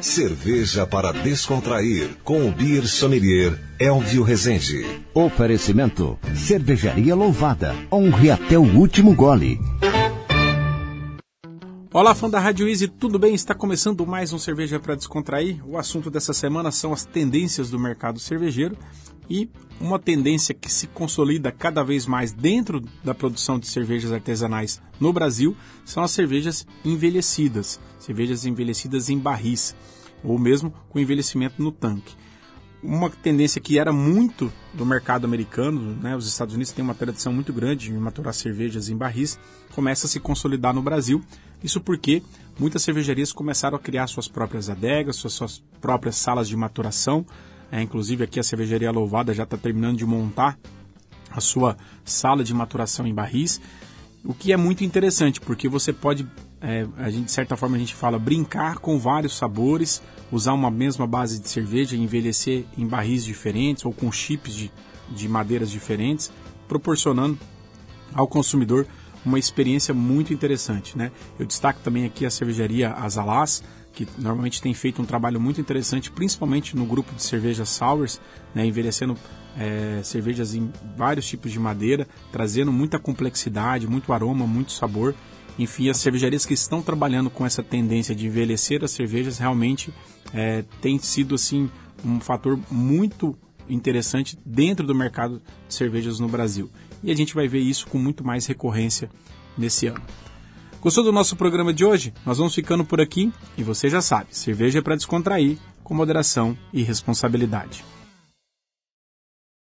Cerveja para descontrair, com o Beer Sommelier Elvio Rezende. Oferecimento: Cervejaria Louvada. Honre até o último gole. Olá, fã da Rádio Easy, tudo bem? Está começando mais um Cerveja para Descontrair. O assunto dessa semana são as tendências do mercado cervejeiro e uma tendência que se consolida cada vez mais dentro da produção de cervejas artesanais no Brasil são as cervejas envelhecidas em barris ou mesmo com envelhecimento no tanque. Uma tendência que era muito do mercado americano, né? Os Estados Unidos têm uma tradição muito grande de maturar cervejas em barris, começa a se consolidar no Brasil. Isso porque muitas cervejarias começaram a criar suas próprias adegas, suas próprias salas de maturação. Inclusive aqui a Cervejaria Louvada já está terminando de montar a sua sala de maturação em barris, o que é muito interessante, porque você pode, de certa forma a gente fala, brincar com vários sabores, usar uma mesma base de cerveja e envelhecer em barris diferentes ou com chips de madeiras diferentes, proporcionando ao consumidor uma experiência muito interessante, né? Eu destaco também aqui a cervejaria Azalás, que normalmente tem feito um trabalho muito interessante, principalmente no grupo de cervejas sours, né? Envelhecendo cervejas em vários tipos de madeira, trazendo muita complexidade, muito aroma, muito sabor. Enfim, as cervejarias que estão trabalhando com essa tendência de envelhecer as cervejas realmente tem sido assim, um fator muito interessante dentro do mercado de cervejas no Brasil. E a gente vai ver isso com muito mais recorrência nesse ano. Gostou do nosso programa de hoje? Nós vamos ficando por aqui e você já sabe, cerveja é para descontrair, com moderação e responsabilidade.